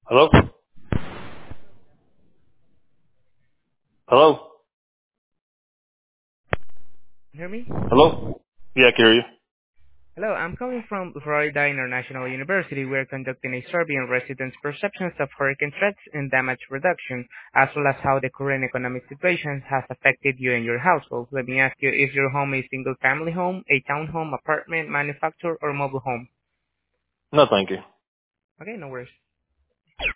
Hello? Hello? Hear me? Hello? Yeah, I can hear you. Hello, I'm calling from Florida International University. We're conducting a survey on residents' perceptions of hurricane threats and damage reduction, as well as how the current economic situation has affected you and your household. Let me ask you, is your home a single-family home, a townhome, apartment, manufactured, or mobile home? No, thank you. Okay, no worries.